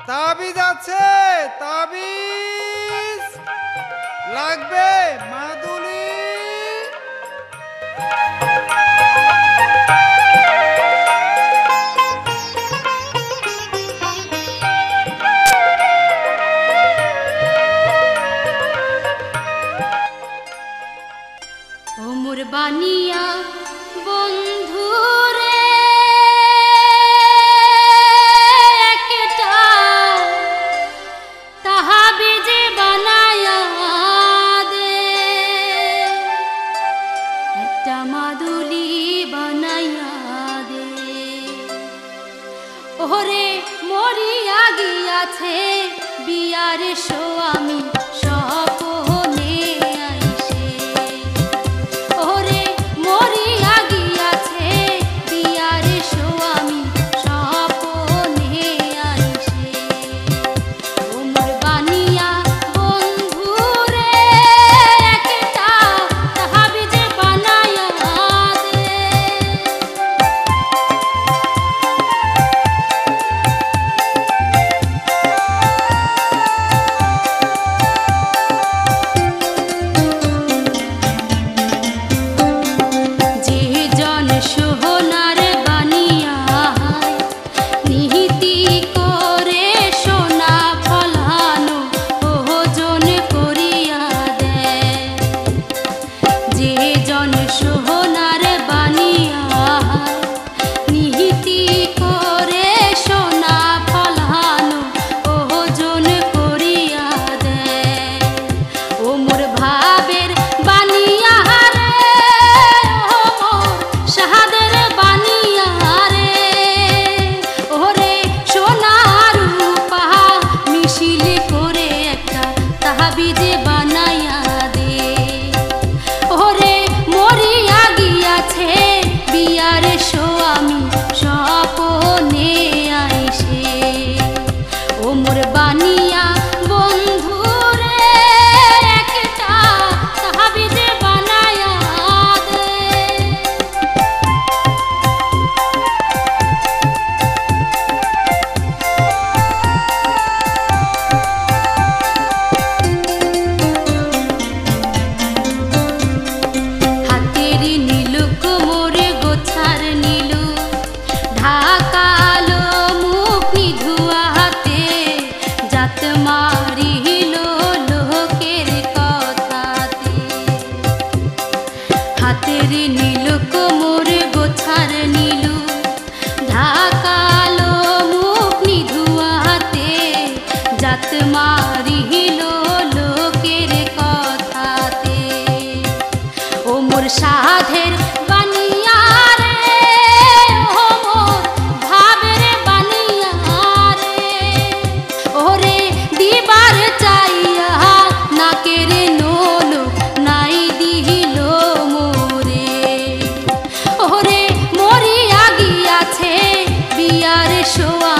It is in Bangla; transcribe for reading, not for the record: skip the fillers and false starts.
তাবিজ আছে, তাবিজ লাগবে মাদুলি। ওমর বানিয়া বন্ধু রে একটা তাহাবিজে বানায়া দে, একটা মাদুলি বানায়া দে। ওরে মরিয়া গিয়াছে বিয়ার স্বামী স্বপনে আইসে। ওরে মরিয়া গিয়াছে বিয়ার স্বামী স্বপনে আইসে। ওমর বানিয়া বন্ধু রে একটা তাহাবিজে বানায়া দে। সাধের বানিয়া রে ওমর ভাবের বানিয়া রে। ওরে দিবার চাইয়া নাকের নোল নাই দিল মোরে। ওরে মরিয়া গিয়াছে বিয়ার সোয়া